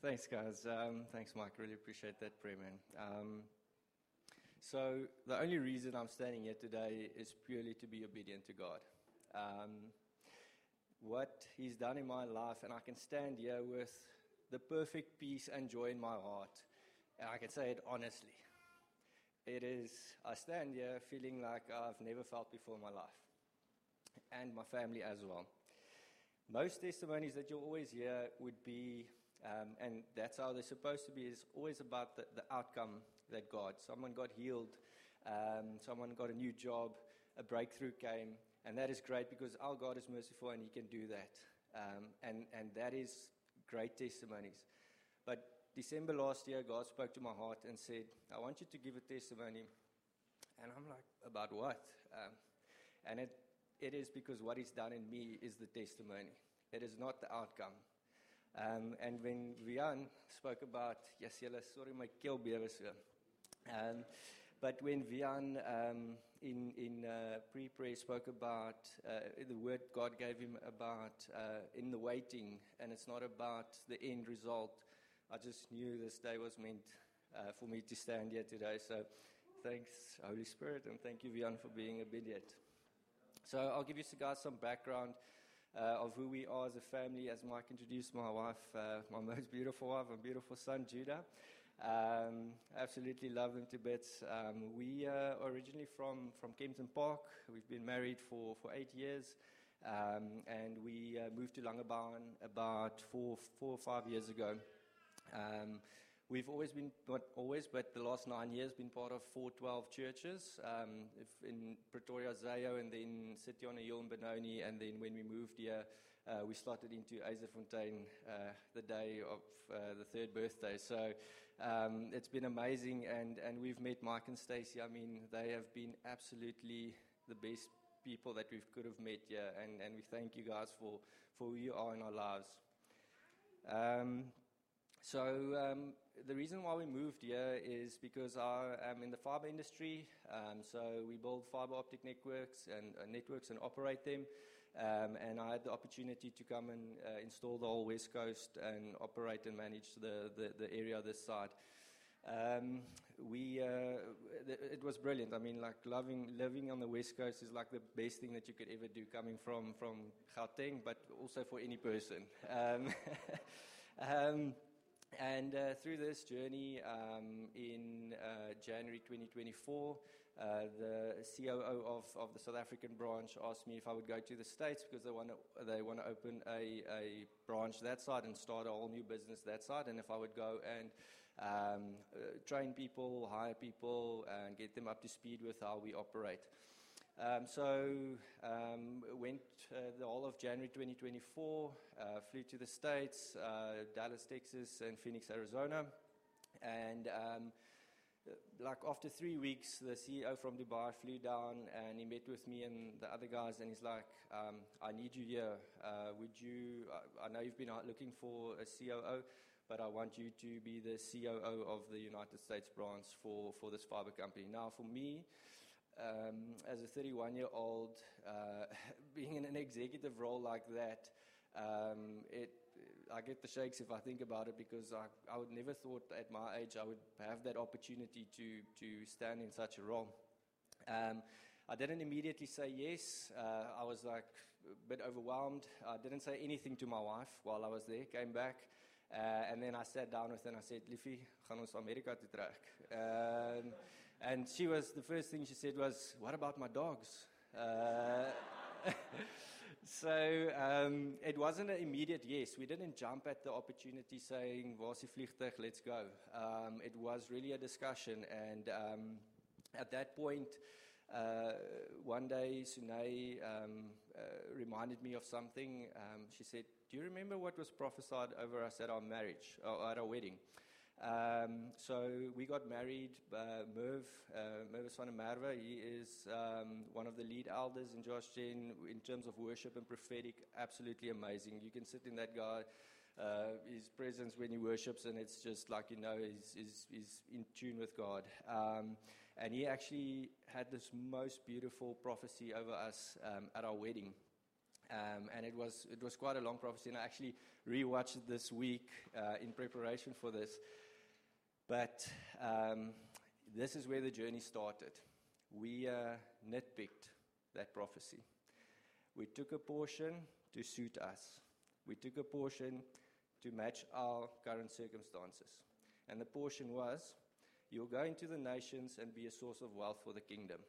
Thanks, guys. Thanks, Mike. Really appreciate that prayer, man. So the only reason I'm standing here today is purely to be obedient to God. What He's done in my life, and I can stand here with the perfect peace and joy in my heart, and I can say it honestly. I stand here feeling like I've never felt before in my life, and my family as well. Most testimonies that you'll always hear would be, and that's how they're supposed to be, is always about the outcome that someone got healed, someone got a new job, a breakthrough came, and that is great because our God is merciful and He can do that. And that is great testimonies. But December last year, God spoke to my heart and said, I want you to give a testimony. And I'm like, about what? And it is because what He's done in me is the testimony. It is not the outcome. And when Vian spoke about, sorry, my keel bewe so. But when Vian in pre-prayer spoke about the word God gave him about in the waiting, and it's not about the end result, I just knew this day was meant for me to stand here today. So thanks, Holy Spirit, and thank you, Vian, for being obedient. So I'll give you guys some background of who we are as a family. As Mike introduced my wife, my most beautiful wife, and beautiful son, Judah. Absolutely love them to bits. We are originally from Kempton Park. We've been married for 8 years, and we moved to Langebaan about 4 or 5 years ago. We've always been, not always, but the last 9 years, been part of 412 churches, in Pretoria, Zayo, and then City on a Hill in Benoni, and then when we moved here, we slotted into Eiserfontein the day of the third birthday. So it's been amazing, and we've met Mike and Stacey. I mean, they have been absolutely the best people that we could have met here, and we thank you guys for who you are in our lives. So the reason why we moved here is because I am in the fiber industry. So we build fiber optic networks and operate them. And I had the opportunity to come and install the whole West Coast and operate and manage the area this side. It was brilliant. I mean, like living on the West Coast is like the best thing that you could ever do, coming from Gauteng, but also for any person. And through this journey, in January 2024, the COO of the South African branch asked me if I would go to the States because they want to open a branch that side and start a whole new business that side, and if I would go and train people, hire people, and get them up to speed with how we operate. So went the whole of January 2024, flew to the States, Dallas, Texas, and Phoenix, Arizona. And like after 3 weeks, the CEO from Dubai flew down and he met with me and the other guys, and he's like, I need you here. I know you've been out looking for a COO, but I want you to be the COO of the United States branch for this fiber company. Now, for me, as a 31-year-old, being in an executive role like that, I get the shakes if I think about it, because I would never thought at my age I would have that opportunity to stand in such a role. I didn't immediately say yes. I was like a bit overwhelmed. I didn't say anything to my wife while I was there. Came back. And then I sat down with her and I said, Liefie, gaan ons Amerika toe trek. And the first thing she said was, what about my dogs? So it wasn't an immediate yes. We didn't jump at the opportunity saying, waar's die vliegtuig, let's go. It was really a discussion. And at that point, one day, Sunay reminded me of something. She said, do you remember what was prophesied over us at our marriage, or at our wedding? So we got married. Mervis van der Merwe, he is one of the lead elders in Josh Gen in terms of worship and prophetic. Absolutely amazing. You can sit in that guy, his presence when he worships, and it's just like, he's in tune with God. And he actually had this most beautiful prophecy over us at our wedding. And it was quite a long prophecy, and I actually rewatched it this week in preparation for this. But this is where the journey started. We nitpicked that prophecy. We took a portion to suit us. We took a portion to match our current circumstances. And the portion was, you'll go into the nations and be a source of wealth for the kingdom.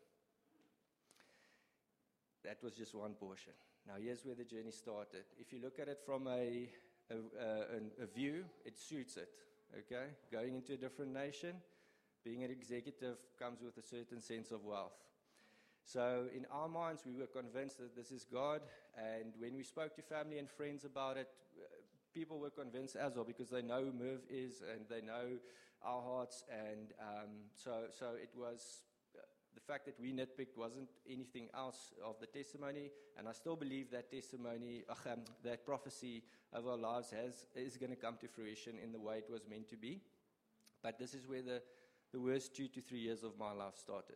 That was just one portion. Now here's where the journey started. If you look at it from a view, it suits it. Okay? Going into a different nation, being an executive comes with a certain sense of wealth. So in our minds, we were convinced that this is God. And when we spoke to family and friends about it, people were convinced as well, because they know who Merv is and they know our hearts. And so it was the fact that we nitpicked wasn't anything else of the testimony. And I still believe that testimony, that prophecy of our lives is going to come to fruition in the way it was meant to be. But this is where the worst 2 to 3 years of my life started.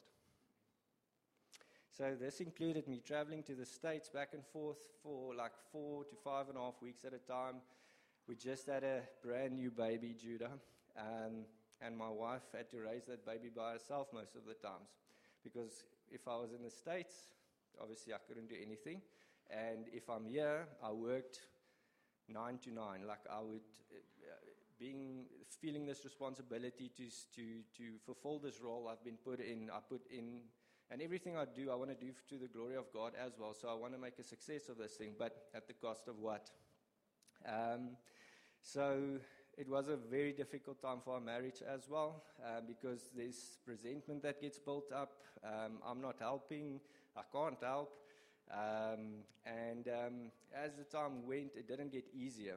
So this included me traveling to the States back and forth for like 4 to 5.5 weeks at a time. We just had a brand new baby, Judah, and my wife had to raise that baby by herself most of the times. Because if I was in the States, obviously I couldn't do anything. And if I'm here, I worked 9 to 9. Like I would, feeling this responsibility to fulfill this role I've been put in. I put in, and everything I do, I want to do to the glory of God as well. So I want to make a success of this thing, but at the cost of what? So it was a very difficult time for our marriage as well, because there's resentment that gets built up. I'm not helping. I can't help. And as the time went, it didn't get easier.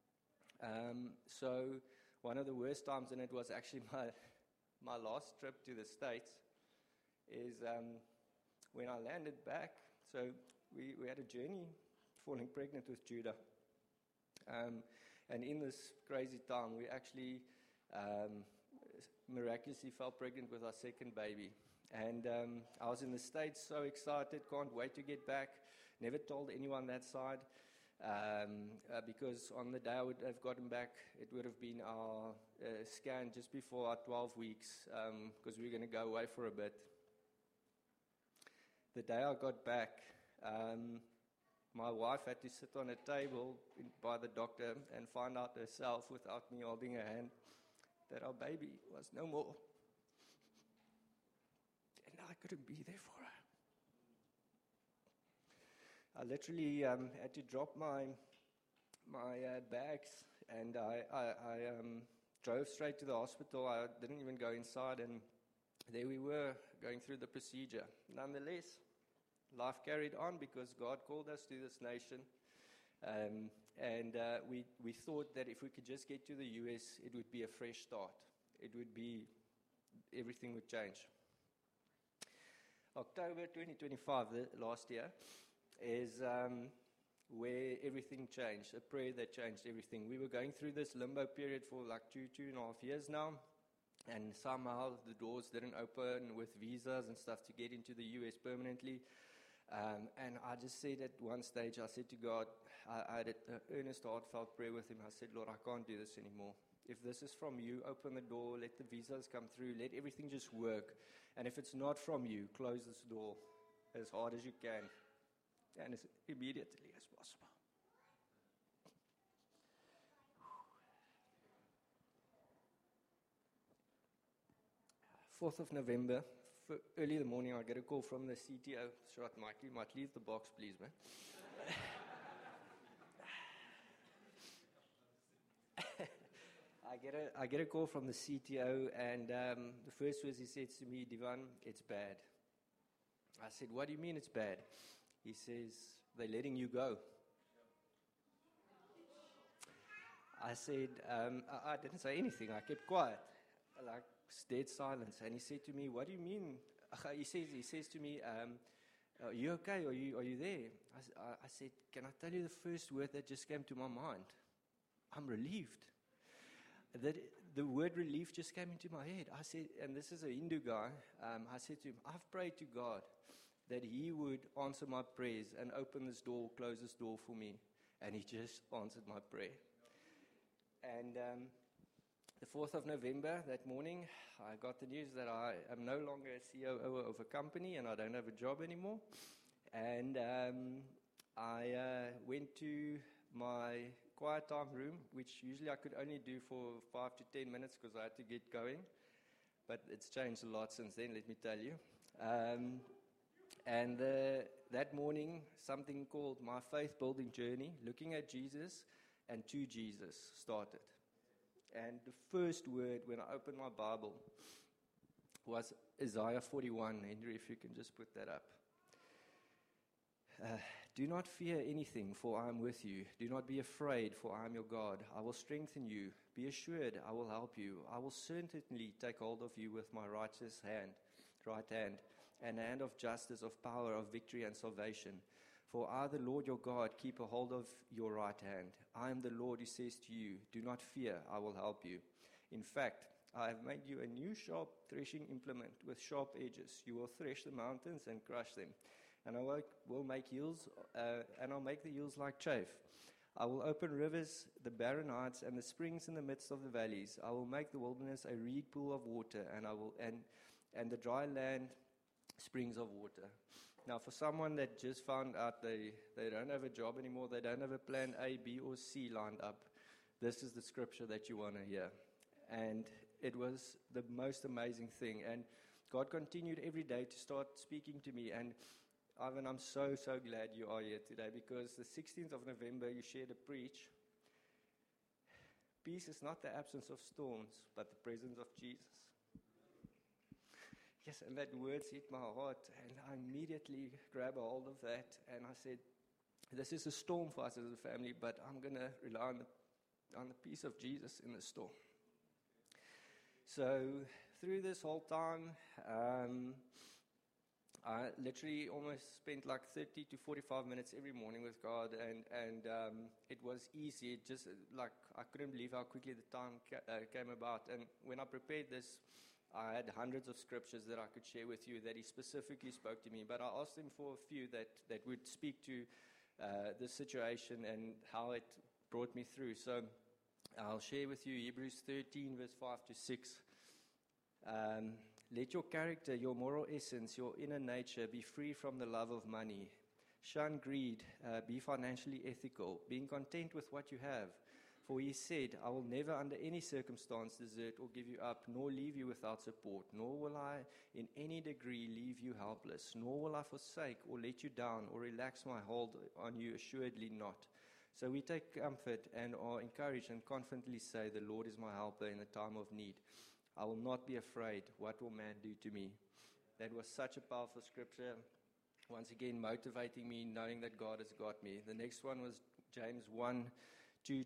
So one of the worst times, and it was actually my last trip to the States, is when I landed back. So we had a journey falling pregnant with Judah. And in this crazy time, we actually miraculously fell pregnant with our second baby. And I was in the States, so excited, can't wait to get back. Never told anyone that side, because on the day I would have gotten back, it would have been our scan just before our 12 weeks, because we were going to go away for a bit. The day I got back, my wife had to sit on a table by the doctor and find out herself, without me holding her hand, that our baby was no more. And I couldn't be there for her. I literally had to drop my bags, and I drove straight to the hospital. I didn't even go inside, and there we were, going through the procedure. Nonetheless, life carried on because God called us to this nation. And we thought that if we could just get to the US, it would be a fresh start. Everything would change. October 2025, the last year, is where everything changed, a prayer that changed everything. We were going through this limbo period for like 2.5 years now, and somehow the doors didn't open with visas and stuff to get into the US permanently. And I just said at one stage, I said to God, I had an earnest, heartfelt prayer with him. I said, Lord, I can't do this anymore. If this is from you, open the door, let the visas come through, let everything just work. And if it's not from you, close this door as hard as you can and as immediately as possible. 4th of November, early in the morning, I get a call from the CTO. Short, Mike, you might leave the box, please, man. I get a call from the CTO, and the first words he says to me, Divan, it's bad. I said, what do you mean it's bad? He says, they're letting you go. I said, I didn't say anything. I kept quiet, like dead silence. And he said to me, what do you mean? He says to me, are you okay? Are you there? I said, can I tell you the first word that just came to my mind? I'm relieved. The word relief just came into my head. I said, and this is a Hindu guy, I said to him, I've prayed to God that He would answer my prayers and open this door, close this door for me. And He just answered my prayer. And the 4th of November, that morning, I got the news that I am no longer a COO of a company and I don't have a job anymore. And I went to my quiet time room, which usually I could only do for 5 to 10 minutes because I had to get going. But it's changed a lot since then, let me tell you. And that morning, something called my faith building journey, looking at Jesus and to Jesus, started. And the first word when I opened my Bible was Isaiah 41. Henry, if you can just put that up. Do not fear anything, for I am with you. Do not be afraid, for I am your God. I will strengthen you. Be assured, I will help you. I will certainly take hold of you with my right hand, and a hand of justice, of power, of victory and salvation. For I, the Lord your God, keep a hold of your right hand. I am the Lord who says to you, do not fear, I will help you. In fact, I have made you a new sharp threshing implement with sharp edges. You will thresh the mountains and crush them. And I will make hills, and I'll make the hills like chaff. I will open rivers, the barren heights, and the springs in the midst of the valleys. I will make the wilderness a reed pool of water, and the dry land springs of water. Now, for someone that just found out they don't have a job anymore, they don't have a plan A, B, or C lined up, this is the scripture that you want to hear. And it was the most amazing thing. And God continued every day to start speaking to me. And Ivan, I'm so glad you are here today, because the 16th of November you shared a preach. Peace is not the absence of storms, but the presence of Jesus. Yes, and that words hit my heart, and I immediately grabbed a hold of that, and I said, this is a storm for us as a family, but I'm going to rely on the peace of Jesus in the storm. So through this whole time, I literally almost spent like 30 to 45 minutes every morning with God, and it was easy. It just like I couldn't believe how quickly the time came about. And when I prepared this, I had hundreds of scriptures that I could share with you that He specifically spoke to me. But I asked Him for a few that would speak to the situation and how it brought me through. So I'll share with you Hebrews 13, verse 5 to 6. Let your character, your moral essence, your inner nature be free from the love of money. Shun greed, be financially ethical, being content with what you have. For He said, I will never under any circumstance desert or give you up, nor leave you without support, nor will I in any degree leave you helpless, nor will I forsake or let you down or relax my hold on you, assuredly not. So we take comfort and are encouraged and confidently say, the Lord is my helper in the time of need. I will not be afraid. What will man do to me? That was such a powerful scripture. Once again, motivating me, knowing that God has got me. The next one was James 1, 2,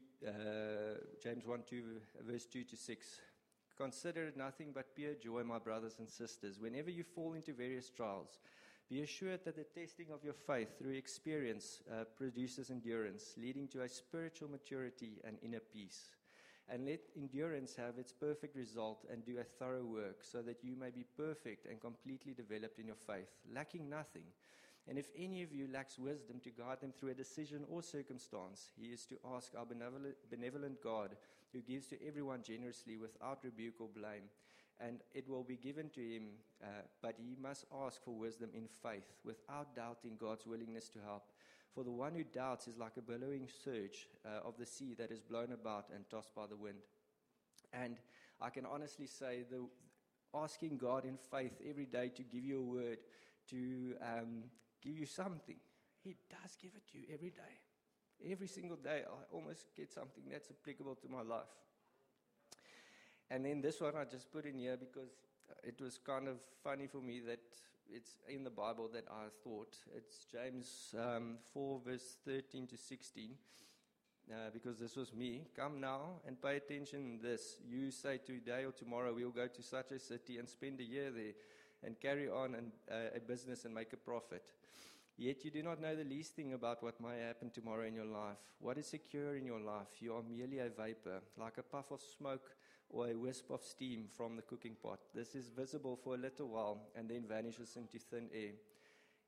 verse 2 to 6. Consider it nothing but pure joy, my brothers and sisters, whenever you fall into various trials. Be assured that the testing of your faith through experience produces endurance, leading to a spiritual maturity and inner peace. And let endurance have its perfect result and do a thorough work, so that you may be perfect and completely developed in your faith, lacking nothing. And if any of you lacks wisdom to guide them through a decision or circumstance, he is to ask our benevolent God, who gives to everyone generously without rebuke or blame, and it will be given to him. But he must ask for wisdom in faith, without doubting God's willingness to help. For the one who doubts is like a billowing surge of the sea that is blown about and tossed by the wind. And I can honestly say, asking God in faith every day to give you a word, to give you something, He does give it to you every day. Every single day, I almost get something that's applicable to my life. And then this one I just put in here because it was kind of funny for me that it's in the Bible that I thought. It's James 4, verse 13 to 16, because this was me. Come now and pay attention to this. You say today or tomorrow we'll go to such a city and spend a year there and carry on a business and make a profit. Yet you do not know the least thing about what may happen tomorrow in your life. What is secure in your life? You are merely a vapor, like a puff of smoke or a wisp of steam from the cooking pot. This is visible for a little while and then vanishes into thin air.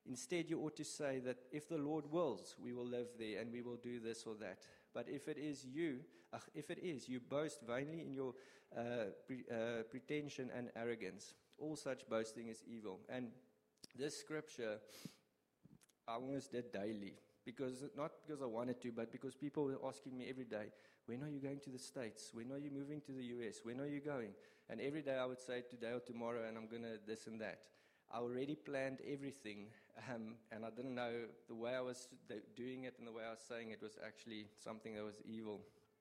Instead, you ought to say that if the Lord wills, we will live there and we will do this or that. But if it is you boast vainly in your pretension and arrogance. All such boasting is evil. And this scripture, I almost did daily. Not because I wanted to, but because people were asking me every day, when are you going to the States? When are you moving to the US? When are you going? And every day I would say today or tomorrow, and I'm going to this and that. I already planned everything, and I didn't know the way I was doing it and the way I was saying it was actually something that was evil.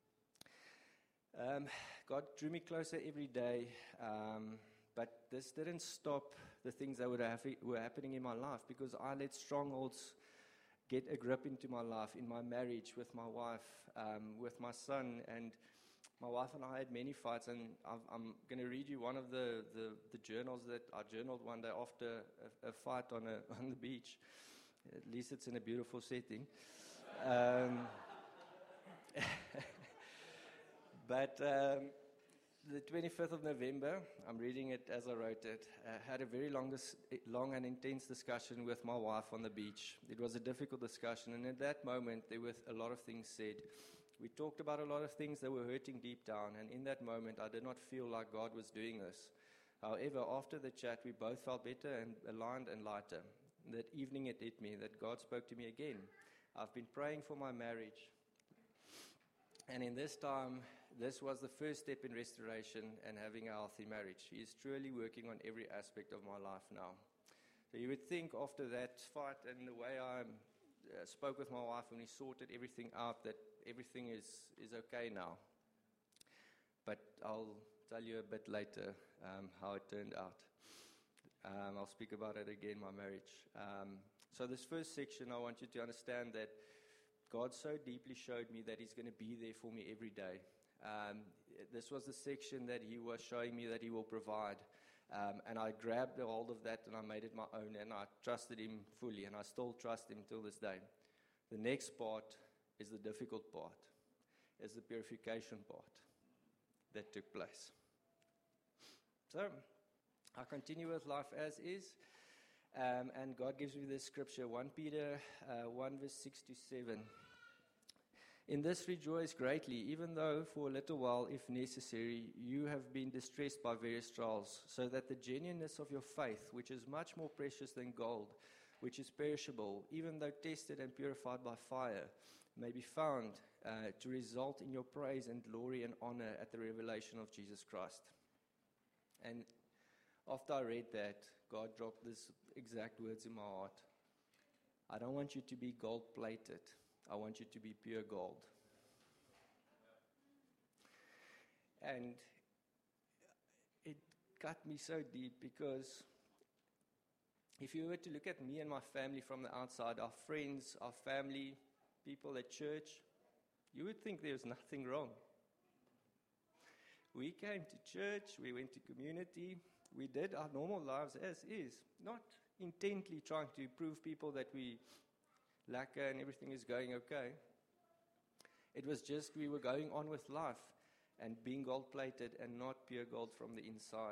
God drew me closer every day, but this didn't stop the things that were happening in my life, because I let strongholds get a grip into my life, in my marriage, with my wife, with my son. And my wife and I had many fights, and I'm going to read you one of the journals that I journaled one day after a fight on the beach. At least it's in a beautiful setting. But the 25th of November, I'm reading it as I wrote it, had a very long and intense discussion with my wife on the beach. It was a difficult discussion, and at that moment, there were a lot of things said. We talked about a lot of things that were hurting deep down, and in that moment, I did not feel like God was doing this. However, after the chat, we both felt better and aligned and lighter. That evening, it hit me that God spoke to me again. I've been praying for my marriage, and in this time, this was the first step in restoration and having a healthy marriage. He is truly working on every aspect of my life now. So you would think after that fight and the way I spoke with my wife and we sorted everything out, that everything is okay now. But I'll tell you a bit later how it turned out. I'll speak about it again, my marriage. So this first section, I want you to understand that God so deeply showed me that He's going to be there for me every day. This was the section that He was showing me that He will provide. And I grabbed a hold of that and I made it my own, and I trusted Him fully, and I still trust Him till this day. The next part is the difficult part, is the purification part that took place. So I continue with life as is, and God gives me this scripture, 1 Peter 1 verse 6 to 7. In this rejoice greatly, even though for a little while, if necessary, you have been distressed by various trials, so that the genuineness of your faith, which is much more precious than gold, which is perishable, even though tested and purified by fire, may be found to result in your praise and glory and honor at the revelation of Jesus Christ. And after I read that, God dropped these exact words in my heart. I don't want you to be gold-plated. I want you to be pure gold. And it cut me so deep, because if you were to look at me and my family from the outside, our friends, our family, people at church, you would think there's nothing wrong. We came to church, we went to community, we did our normal lives as is, not intently trying to prove people that we lacquer and everything is going okay. It was just we were going on with life and being gold-plated and not pure gold from the inside.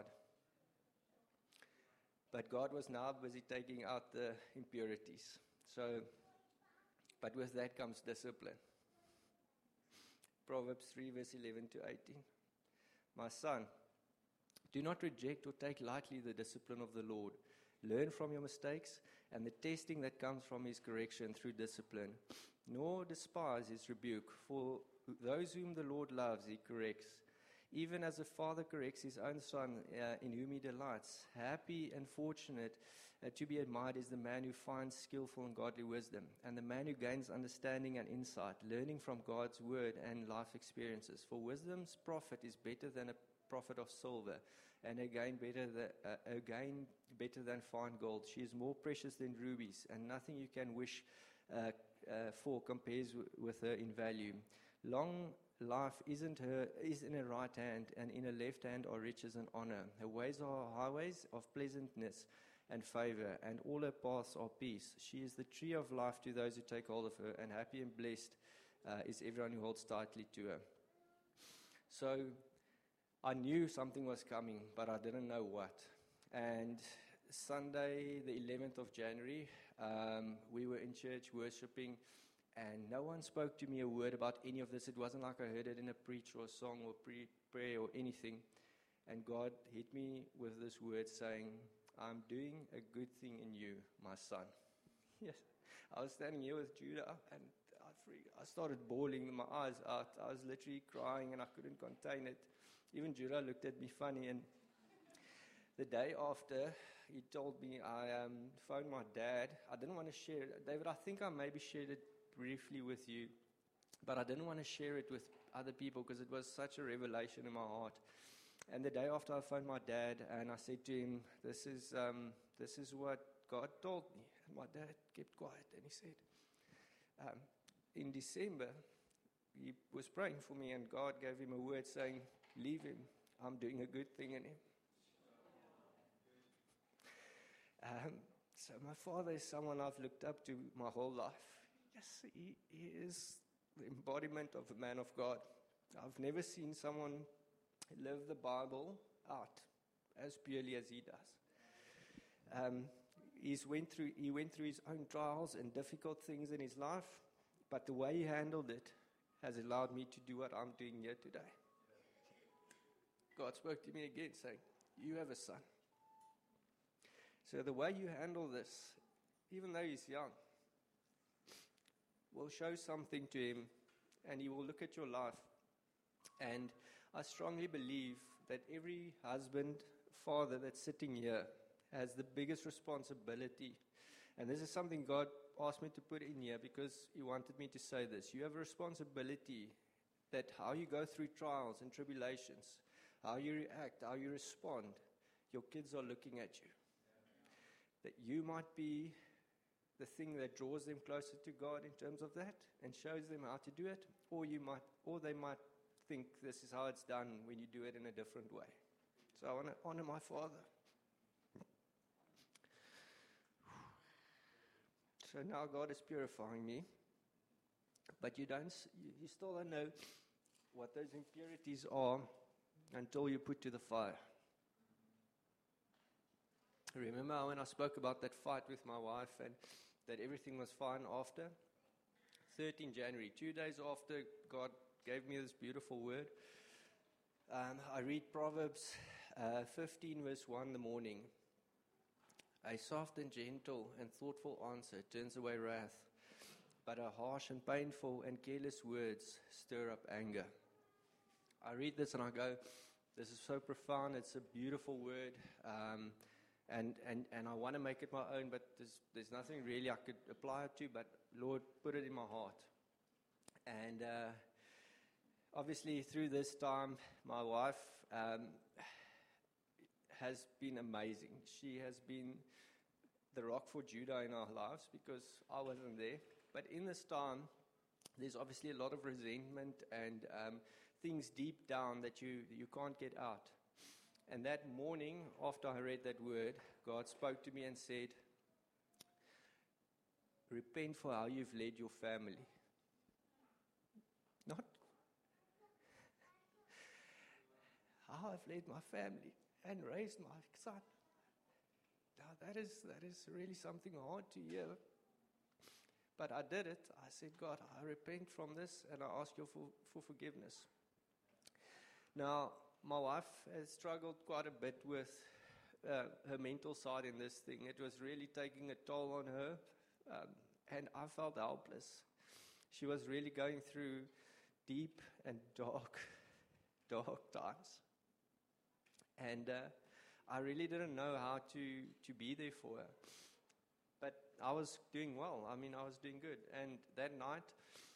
But God was now busy taking out the impurities. But with that comes discipline. Proverbs 3 verse 11 to 18. My son, do not reject or take lightly the discipline of the Lord. Learn from your mistakes and the testing that comes from His correction through discipline. Nor despise His rebuke, for those whom the Lord loves, He corrects. Even as a father corrects his own son in whom He delights. Happy and fortunate to be admired is the man who finds skillful and godly wisdom, and the man who gains understanding and insight, learning from God's word and life experiences. For wisdom's profit is better than a profit of silver, and again better than fine gold. She is more precious than rubies, and nothing you can wish for compares with her in value. Long life is in her right hand, and in her left hand are riches and honor. Her ways are highways of pleasantness and favor, and all her paths are peace. She is the tree of life to those who take hold of her, and happy and blessed is everyone who holds tightly to her. So I knew something was coming, but I didn't know what. And Sunday, the 11th of January, We were in church worshiping, and no one spoke to me a word about any of this. It wasn't like I heard it in a preach or a song or prayer or anything. And God hit me with this word saying, I'm doing a good thing in you, my son. Yes. I was standing here with Judah, and I started bawling my eyes out. I was literally crying, and I couldn't contain it. Even Judah looked at me funny, and the day after, he told me, I phoned my dad. I didn't want to share it. David, I think I maybe shared it briefly with you, but I didn't want to share it with other people because it was such a revelation in my heart. And the day after, I phoned my dad, and I said to him, this is what God told me. And my dad kept quiet, and he said, in December, he was praying for me, and God gave him a word saying, leave him. I'm doing a good thing in him. So my father is someone I've looked up to my whole life. Yes, he is the embodiment of a man of God. I've never seen someone live the Bible out as purely as he does. He went through his own trials and difficult things in his life, but the way he handled it has allowed me to do what I'm doing here today. God spoke to me again saying, you have a son. So the way you handle this, even though he's young, will show something to him, and he will look at your life. And I strongly believe that every husband, father that's sitting here has the biggest responsibility. And this is something God asked me to put in here because he wanted me to say this. You have a responsibility that how you go through trials and tribulations, how you react, how you respond, your kids are looking at you. That you might be the thing that draws them closer to God in terms of that and shows them how to do it, or they might think this is how it's done when you do it in a different way. So I want to honor my father. So now God is purifying me, but you still don't know what those impurities are until you put to the fire. Remember when I spoke about that fight with my wife and that everything was fine after? 13 January, 2 days after, God gave me this beautiful word. I read Proverbs 15 verse 1 in the morning. A soft and gentle and thoughtful answer turns away wrath, but a harsh and painful and careless words stir up anger. I read this and I go, this is so profound, it's a beautiful word. And I want to make it my own, but there's nothing really I could apply it to, but Lord, put it in my heart. And obviously through this time, my wife has been amazing. She has been the rock for Judah in our lives because I wasn't there. But in this time, there's obviously a lot of resentment and things deep down that you can't get out. And that morning, after I read that word, God spoke to me and said, repent for how you've led your family. Not how I've led my family and raised my son. Now that is really something hard to hear. But I did it. I said, God, I repent from this and I ask you for forgiveness. Now, my wife has struggled quite a bit with her mental side in this thing. It was really taking a toll on her, and I felt helpless. She was really going through deep and dark times. And I really didn't know how to be there for her. But I was doing well. I mean, I was doing good. And that night,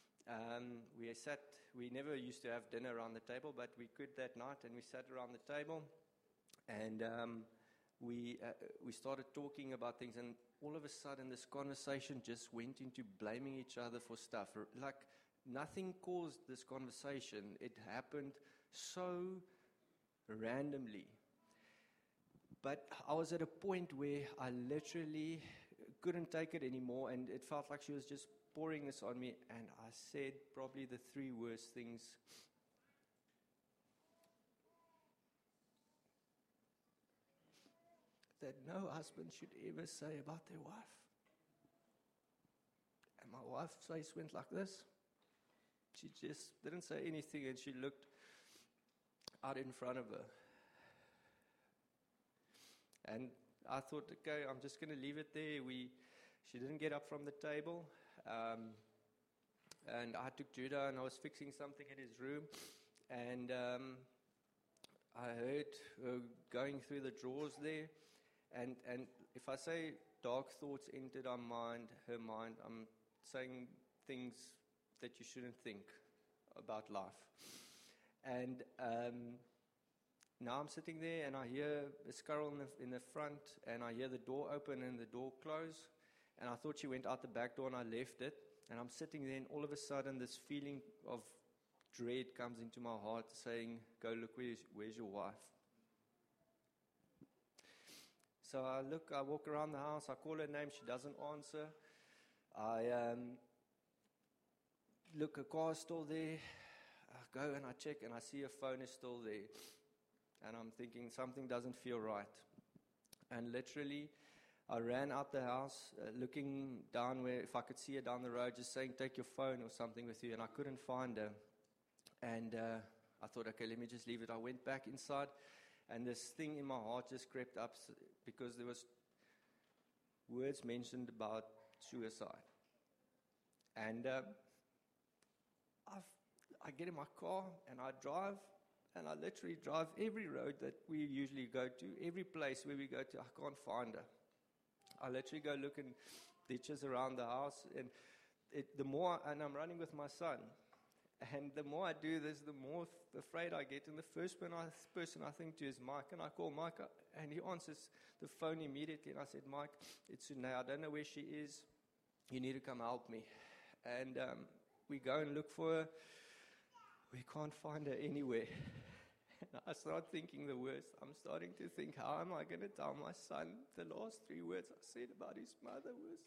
we never used to have dinner around the table, but we could that night, and we sat around the table, and we started talking about things, and all of a sudden this conversation just went into blaming each other for stuff. Like nothing caused this conversation. It happened so randomly. But I was at a point where I literally couldn't take it anymore, and it felt like she was just pouring this on me, and I said probably the three worst things that no husband should ever say about their wife. And my wife's face went like this. She just didn't say anything, and she looked out in front of her. And I thought, okay, I'm just going to leave it there. She didn't get up from the table. And I took Judah, and I was fixing something in his room. And I heard her going through the drawers there. And if I say dark thoughts entered her mind, I'm saying things that you shouldn't think about life. And now I'm sitting there, and I hear a squirrel in the front, and I hear the door open and the door close. And I thought she went out the back door, and I left it. And I'm sitting there, and all of a sudden, this feeling of dread comes into my heart, saying, "Go look, where's your wife?" So I walk around the house, I call her name, she doesn't answer. I look, her car's still there. I go and I check, and I see her phone is still there. And I'm thinking, something doesn't feel right. And literally, I ran out the house, looking down where, if I could see her down the road, just saying, "Take your phone or something with you." And I couldn't find her. And I thought, okay, let me just leave it. I went back inside, and this thing in my heart just crept up because there was words mentioned about suicide. And I get in my car, and I drive, and I literally drive every road that we usually go to, every place where we go to. I can't find her. I literally go look in ditches around the house, and and I'm running with my son. And the more I do this, the more afraid I get. And the first person I think to is Mike. And I call Mike, and he answers the phone immediately. And I said, "Mike, it's Sunay. I don't know where she is. You need to come help me." And we go and look for her. We can't find her anywhere. And I start thinking the worst. I'm starting to think, how am I going to tell my son the last 3 words I said about his mother was...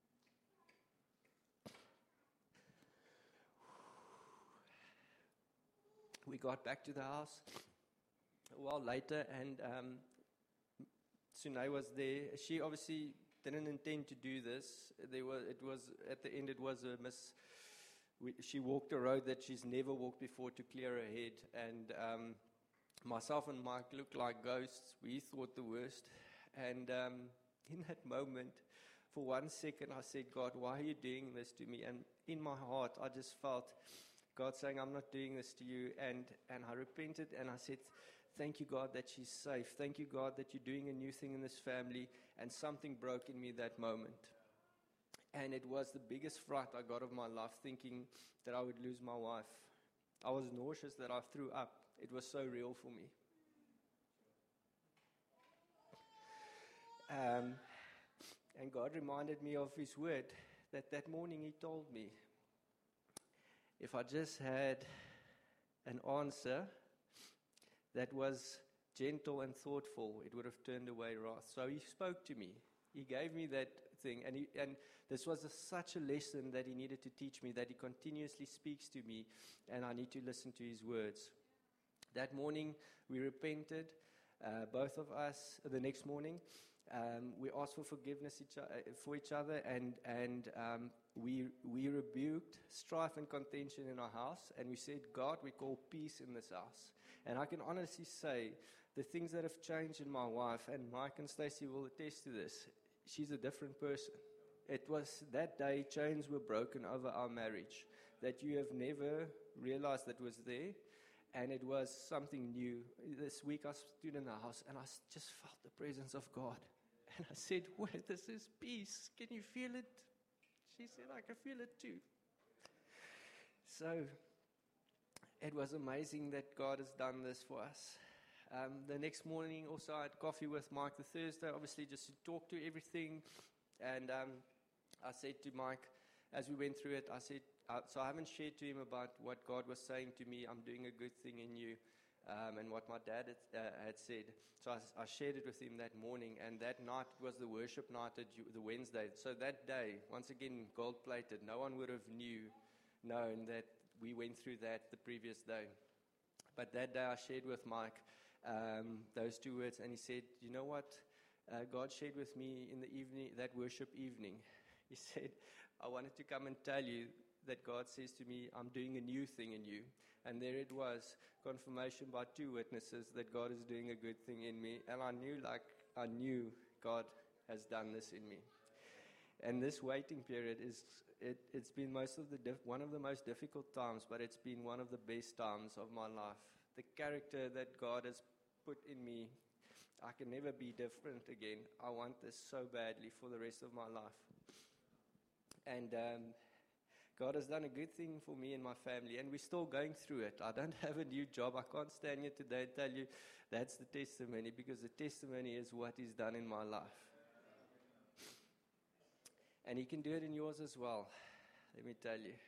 We got back to the house a while later, and Sunay was there. She obviously didn't intend to do this. At the end, it was a she walked a road that she's never walked before to clear her head, and myself and Mike looked like ghosts. We thought the worst, and in that moment, for 1 second, I said, "God, why are you doing this to me?" And in my heart, I just felt God saying, "I'm not doing this to you." And I repented, and I said, "Thank you, God, that she's safe. Thank you, God, that you're doing a new thing in this family." And something broke in me that moment. And it was the biggest fright I got of my life, thinking that I would lose my wife. I was nauseous that I threw up. It was so real for me. And God reminded me of His word, that morning He told me, if I just had an answer that was gentle and thoughtful, it would have turned away wrath. So He spoke to me. He gave me that thing. And this was such a lesson that He needed to teach me, that He continuously speaks to me, and I need to listen to His words. That morning, we repented, both of us. The next morning, we asked for forgiveness for each other, and we rebuked strife and contention in our house, and we said, "God, we call peace in this house." And I can honestly say, the things that have changed in my wife, and Mike and Stacey will attest to this, she's a different person. It was that day chains were broken over our marriage that you have never realized that was there, and it was something new. This week I stood in the house, and I just felt the presence of God. And I said, "Wait, this is peace. Can you feel it?" She said, "I can feel it too." So it was amazing that God has done this for us. The next morning also I had coffee with Mike the Thursday, obviously just to talk to everything. And I said to Mike, as we went through it, I said, so I haven't shared to him about what God was saying to me, "I'm doing a good thing in you," and what my dad had said. So I shared it with him that morning, and that night was the worship night, the Wednesday. So that day, once again, gold-plated. No one would have known that we went through that the previous day. But that day I shared with Mike those 2 words, and he said, "You know what? God shared with me in the evening, that worship evening." He said, I wanted to come and tell you that God says to me, I'm doing a new thing in you. And there it was, confirmation by 2 witnesses that God is doing a good thing in me. And I knew God has done this in me. And this waiting period it's been one of the most difficult times, but it's been one of the best times of my life. The character that God has put in me, I can never be different again. I want this so badly for the rest of my life. And God has done a good thing for me and my family, and we're still going through it. I don't have a new job. I can't stand here today and tell you that's the testimony, because the testimony is what He's done in my life. And He can do it in yours as well, let me tell you.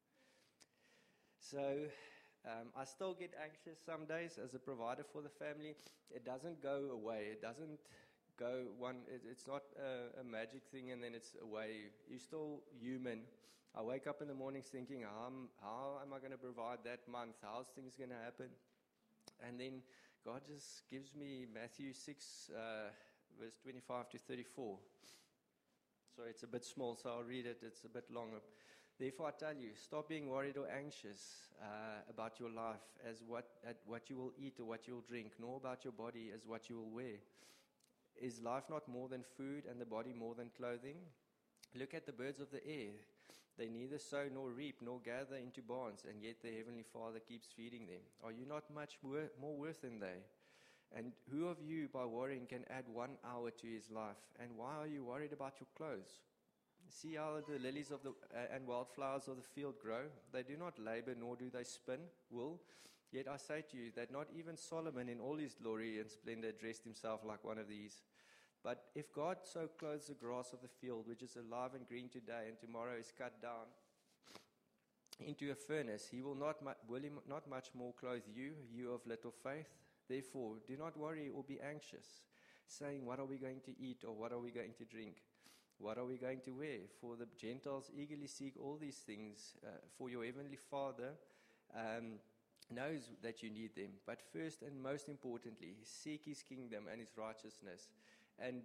So, I still get anxious some days as a provider for the family. It doesn't go away. It doesn't go it's not a magic thing and then it's away. You're still human. I wake up in the mornings thinking, how am I going to provide that month? How's things going to happen? And then God just gives me Matthew 6, verse 25 to 34. Sorry, it's a bit small, so I'll read it. It's a bit longer. Therefore, I tell you, stop being worried or anxious about your life as what you will eat or what you will drink, nor about your body as what you will wear. Is life not more than food, and the body more than clothing? Look at the birds of the air. They neither sow nor reap nor gather into barns, and yet their heavenly Father keeps feeding them. Are you not much more worth than they? And who of you, by worrying, can add 1 hour to his life? And why are you worried about your clothes? See how the lilies of and wildflowers of the field grow. They do not labor, nor do they spin wool. Yet I say to you that not even Solomon in all his glory and splendor dressed himself like one of these. But if God so clothes the grass of the field, which is alive and green today, and tomorrow is cut down into a furnace, will he not much more clothe you, you of little faith? Therefore, do not worry or be anxious, saying, what are we going to eat, or what are we going to drink? What are we going to wear? For the Gentiles eagerly seek all these things, for your heavenly Father knows that you need them. But first and most importantly, seek His kingdom and His righteousness, and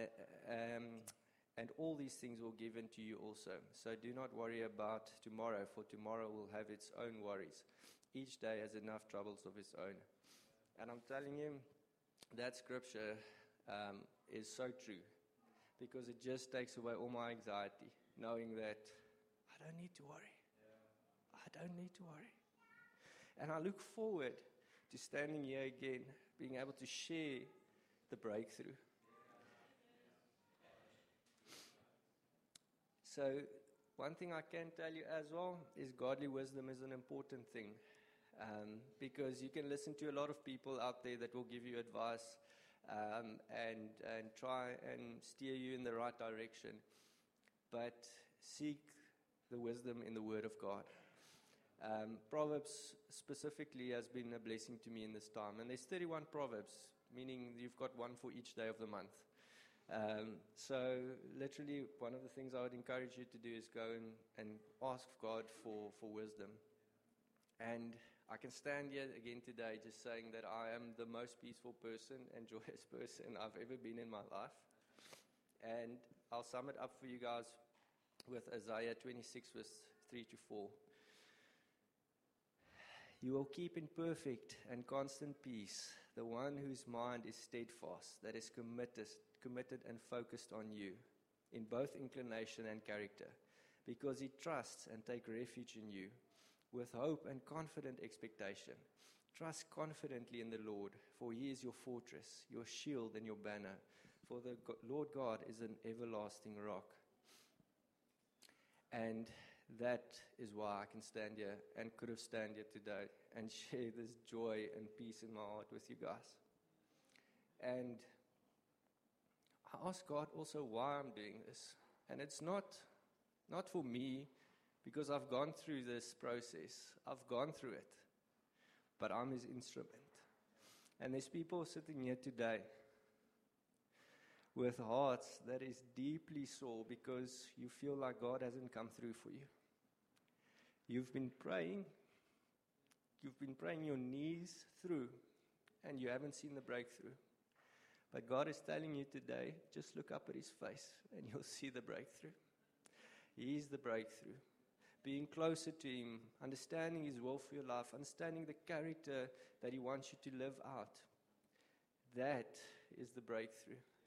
all these things will be given to you also. So do not worry about tomorrow, for tomorrow will have its own worries. Each day has enough troubles of its own. And I'm telling you, that scripture is so true, because it just takes away all my anxiety, knowing that I don't need to worry. I don't need to worry. And I look forward to standing here again, being able to share the breakthrough. So one thing I can tell you as well is godly wisdom is an important thing. Because you can listen to a lot of people out there that will give you advice and try and steer you in the right direction. But seek the wisdom in the Word of God. Proverbs specifically has been a blessing to me in this time. And there's 31 Proverbs, meaning you've got one for each day of the month. So literally one of the things I would encourage you to do is go and ask God for wisdom. And I can stand here again today just saying that I am the most peaceful person and joyous person I've ever been in my life. And I'll sum it up for you guys with Isaiah 26 verse 3 to 4. You will keep in perfect and constant peace the one whose mind is steadfast, that is committed and focused on you in both inclination and character, because he trusts and takes refuge in you. With hope and confident expectation, trust confidently in the Lord, for He is your fortress, your shield and your banner. For the Lord God is an everlasting rock. And that is why I can stand here and could have stand here today and share this joy and peace in my heart with you guys. And I ask God also why I'm doing this. And it's not for me, because I've gone through this process. I've gone through it. But I'm His instrument. And there's people sitting here today with hearts that is deeply sore because you feel like God hasn't come through for you. You've been praying your knees through, and you haven't seen the breakthrough. But God is telling you today, just look up at His face and you'll see the breakthrough. He's the breakthrough. Being closer to Him, understanding His will for your life, understanding the character that He wants you to live out. That is the breakthrough.